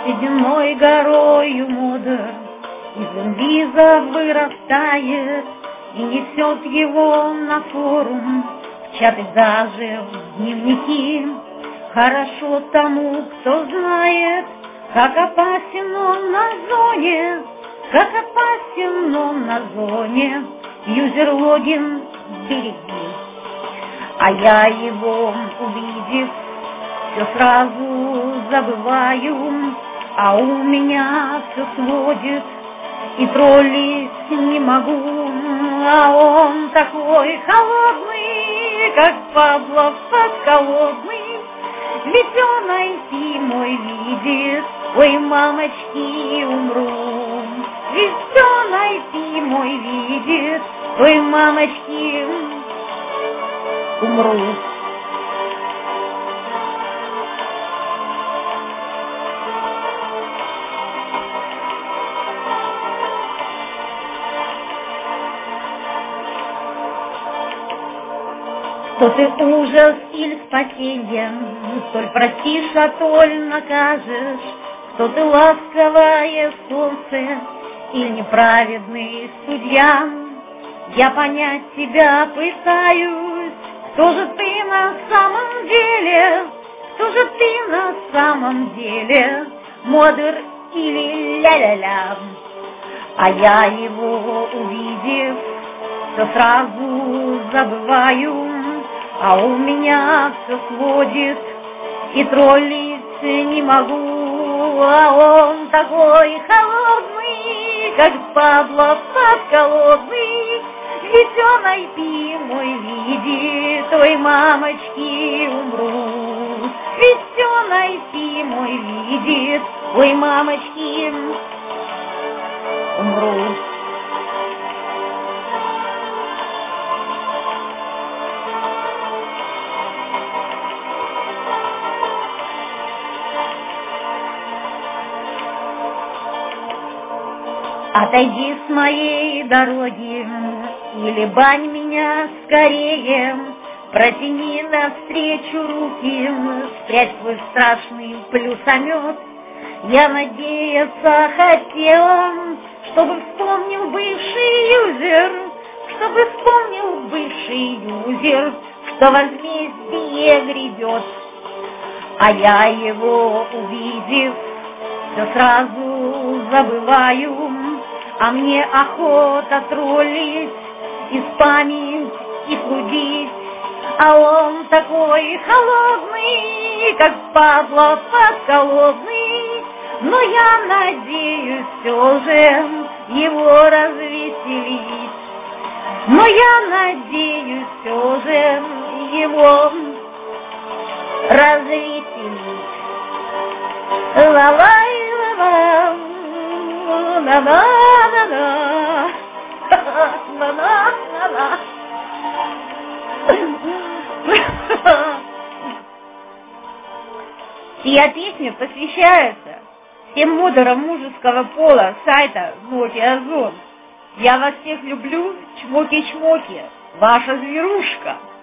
сединой горою мудр, из инвиза вырастает и несет его на форум, в чаты даже в дневники. Хорошо тому, кто знает, как опасен он на зоне, как опасен он на зоне. Юзер-логин береги. А я его, увидев, все сразу забываю, а у меня все сводит, и троллить не могу. А он такой холодный, как Павлов подколодный, весёной зимой видит, ой, мамочки, умру. Весёной зимой видит, ой, мамочки, умру. Что ты ужас или спасенье, столь простишь, а толь накажешь, что ты ласковое солнце или неправедный судья. Я понять тебя пытаюсь, кто же ты на самом деле, кто же ты на самом деле, модер или ля-ля-ля. А я его, увидев, все сразу забываю, а у меня все сводит, и троллить не могу. А он такой холодный, как Павлов подколодный, весёной зимой видит, ой, мамочки, умру. Весёной зимой видит, ой, мамочки, умру. Отойди с моей дороги, или бань меня скорее, протяни навстречу руки, спрячь свой страшный плюсомет. Я надеяться хотела, чтобы вспомнил бывший юзер, чтобы вспомнил бывший юзер, что возмездие грядет. А я его, увидев, все сразу забываю, а мне охота троллить и спамить, и судить. А он такой холодный, как Павлов подколодный, но я надеюсь все же его развеселить. Но я надеюсь все же его развеселить. Ла-лай-ла-ла, ла-ла-ла-ла, ла-ла-ла-ла. Сия песня посвящается всем модерам мужеского пола сайта Ноки Озон. Я вас всех люблю, чмоки-чмоки, ваша зверушка.